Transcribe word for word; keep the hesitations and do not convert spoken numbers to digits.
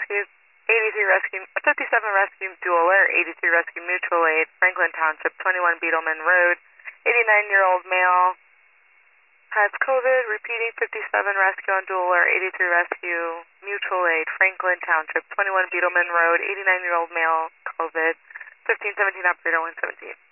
Rescue, eighty-three Rescue, fifty-seven Rescue Dual Alert, eighty-three Rescue Mutual Aid, Franklin Township, twenty-one Beetleman Road, eighty-nine-year-old male has COVID, repeating fifty-seven Rescue on Dual Alert, eighty-three Rescue Mutual Aid, Franklin Township, twenty-one Beetleman Road, eighty-nine-year-old male, COVID, fifteen seventeen Operator one seventeen.